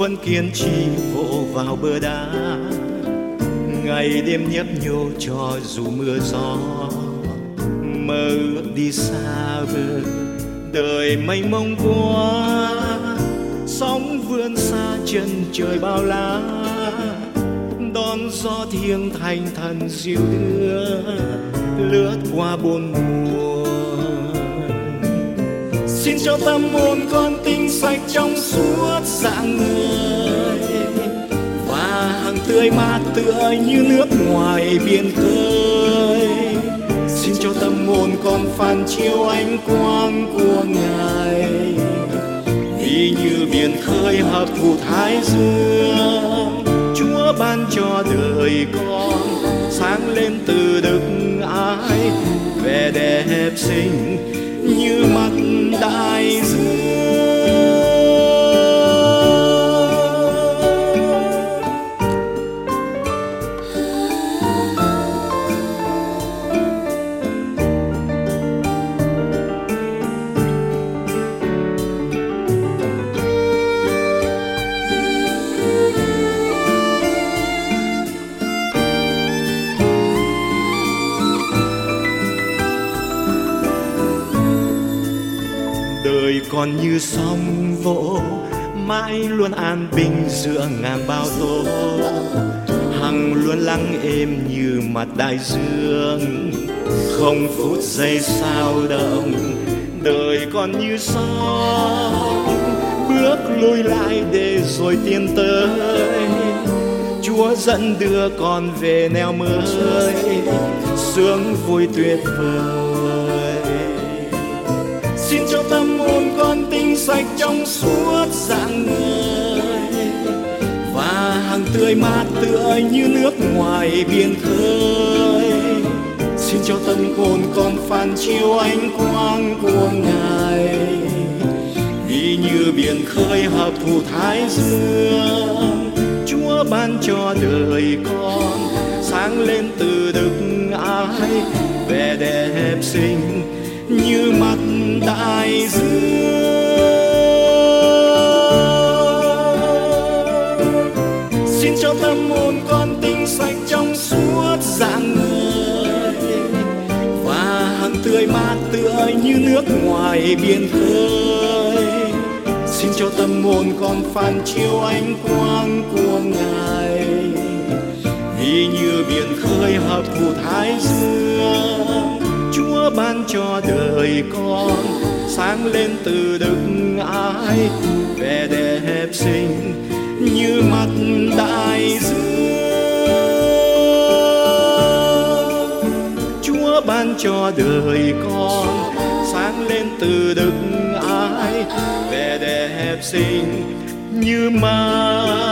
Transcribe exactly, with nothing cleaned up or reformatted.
vẫn kiên trì vỗ vào bờ đá, ngày đêm nhấp nhô cho dù mưa gió. Mơ ước đi xa vời đời mênh mông quá, sóng vươn xa chân trời bao la, đón gió thiêng thanh thần dịu đưa lướt qua bốn mùa. Xin cho tâm hồn con tinh sạch trong suốt dạng người, và hàng tươi mát tựa như nước ngoài biển khơi. Xin cho tâm hồn con phản chiếu ánh quang của Ngài, vì như biển khơi hợp thụ thái dương. Chúa ban cho đời con sáng lên từ đức ái, vẻ đẹp xinh như mặt đại dương. Đời còn như sóng vỗ, mãi luôn an bình giữa ngàn bao tố. Hằng luôn lắng êm như mặt đại dương, không phút giây sao động. Đời còn như sóng, bước lùi lại để rồi tiến tới. Chúa dẫn đưa con về nẻo mới, sướng vui tuyệt vời. Xin cho tâm hồn con tinh sạch trong suốt dạng người, và hàng tươi mát tựa như nước ngoài biển khơi. Xin cho tâm hồn con phản chiếu ánh quang của Ngài, vì như biển khơi hợp thụ thái dương. Chúa ban cho đời con sáng lên từ đức ái, vẻ đẹp xinh như mặt đại dương. Xin cho tâm hồn con tinh sạch trong suốt dạng người, và hàng tươi mát tựa như nước ngoài biển khơi. Xin cho tâm hồn con phản chiếu ánh quang của Ngài, vì như biển khơi hợp thụ thái dương. Chúa ban cho đời con sáng lên từ đức ái, vẻ đẹp xinh như mặt đại dương. Chúa ban cho đời con sáng lên từ đức ái, vẻ đẹp xinh như mặt